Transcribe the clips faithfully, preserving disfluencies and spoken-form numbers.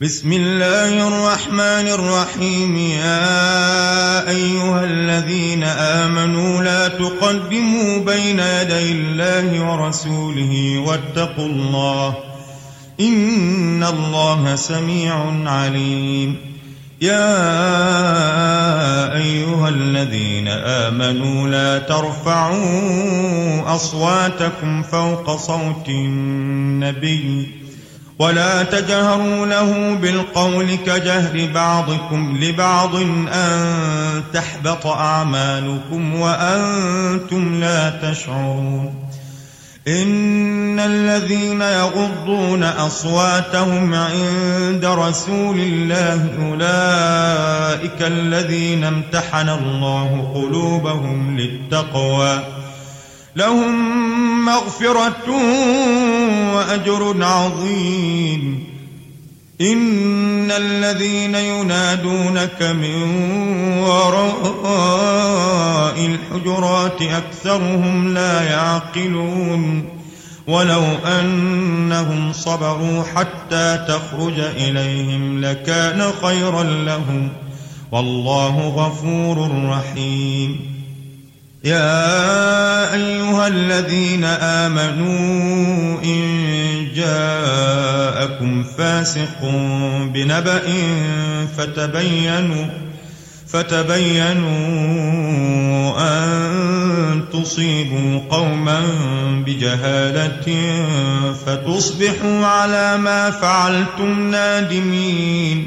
بسم الله الرحمن الرحيم. يا أيها الذين آمنوا لا تقدموا بين يدي الله ورسوله واتقوا الله إن الله سميع عليم. يا أيها الذين آمنوا لا ترفعوا أصواتكم فوق صوت النبي ولا تجهروا له بالقول كجهر بعضكم لبعض أن تحبط أعمالكم وأنتم لا تشعرون. إن الذين يغضون أصواتهم عند رسول الله أولئك الذين امتحن الله قلوبهم للتقوى لهم مغفرة وأجر عظيم. إن الذين ينادونك من وراء الحجرات أكثرهم لا يعقلون. ولو أنهم صبروا حتى تخرج إليهم لكان خيرا لهم والله غفور رحيم. يا أيها الذين آمنوا إن جاءكم فاسق بنبأ فتبينوا فتبينوا أن تصيبوا قوما بجهالة فتصبحوا على ما فعلتم نادمين.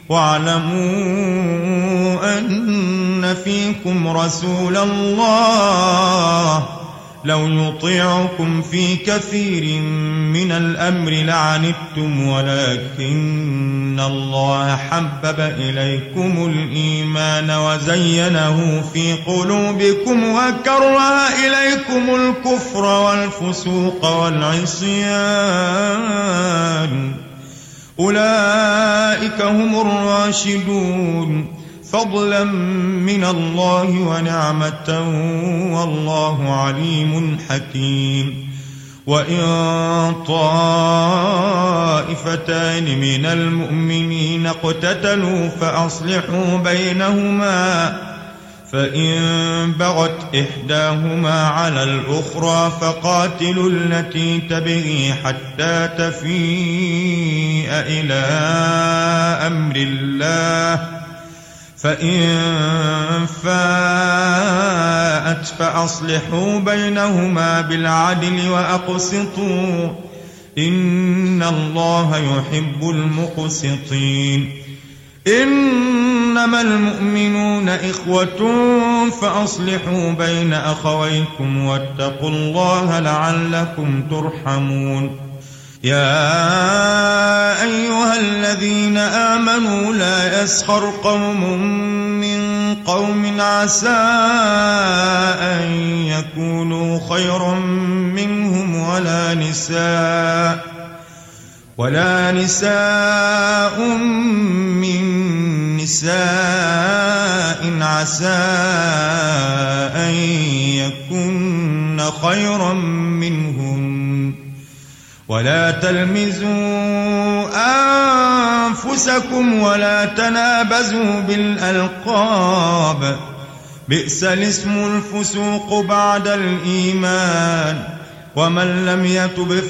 واعلموا أن فيكم رسول الله لو يطيعكم في كثير من الأمر لعنتم ولكن الله حبب إليكم الإيمان وزينه في قلوبكم وكره إليكم الكفر والفسوق والعصيان أولئك هم الراشدون فضلا من الله ونعمة والله عليم حكيم. وإن طائفتان من المؤمنين اقتتلوا فأصلحوا بينهما فإن بغت إحداهما على الأخرى فقاتلوا التي تبغي حتى تفيء إلى أمر الله فإن فاءت فأصلحوا بينهما بالعدل وأقسطوا إن الله يحب المقسطين. إنما المؤمنون إخوة فأصلحوا بين أخويكم واتقوا الله لعلكم ترحمون. يا أيها الذين آمنوا لا يسخر قوم من قوم عسى أن يكونوا خيرا منهم ولا نساء ولا نساء من نساء عسى أن يكن خيرا منهم ولا تلمزوا أنفسكم ولا تنابزوا بالألقاب بئس الاسم الفسوق بعد الإيمان ومن لم يتب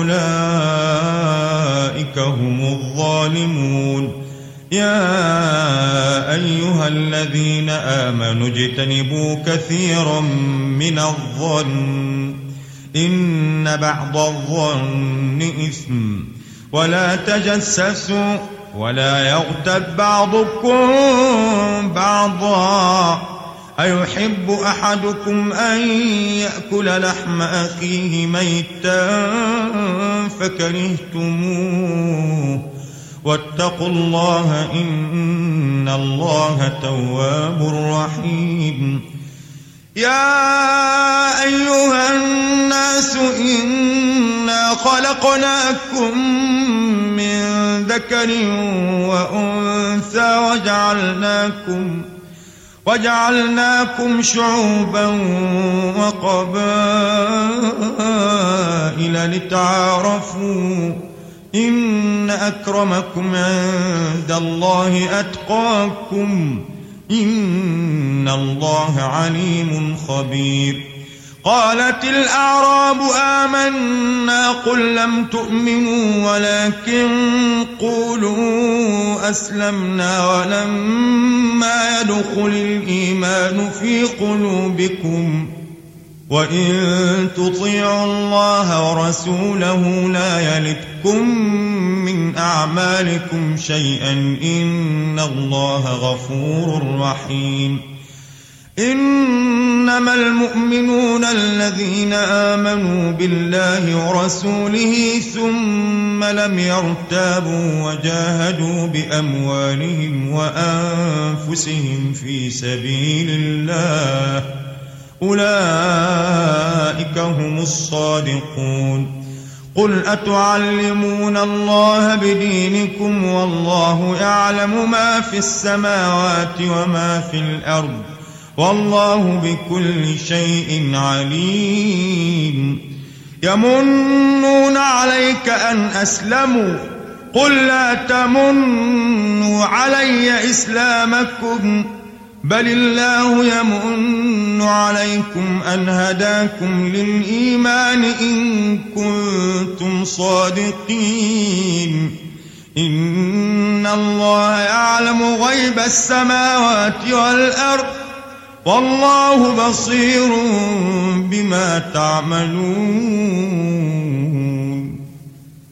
فأولئك هم الظالمون. يا أيها الذين آمنوا اجتنبوا كثيرا من الظن إن بعض الظن إثم ولا تجسسوا ولا يغتب بعضكم بعضا أيحب أحدكم أن يأكل لحم أخيه ميتا فكرهتموه واتقوا الله إن الله تواب رحيم. يا أيها الناس إنا خلقناكم من ذكر وأنثى وجعلناكم وجعلناكم شعوبا وقبائل لتعارفوا إن أكرمكم عند الله أتقاكم إن الله عليم خبير. قالت الأعراب آمنا قل لم تؤمنوا ولكن قولوا أسلمنا ولما يدخل الإيمان في قلوبكم وإن تطيعوا الله ورسوله لا يلتكم من أعمالكم شيئا إن الله غفور رحيم. إنما المؤمنون الذين آمنوا بالله ورسوله ثم لم يرتابوا وجاهدوا بأموالهم وأنفسهم في سبيل الله أولئك هم الصادقون. قل أتعلمون الله بدينكم والله يعلم ما في السماوات وما في الأرض والله بكل شيء عليم. يمنون عليك أن أسلموا قل لا تمنوا علي إسلامكم بل الله يمن عليكم أن هداكم للإيمان إن كنتم صادقين. إن الله يعلم غيب السماوات والأرض والله بصير بما تعملون.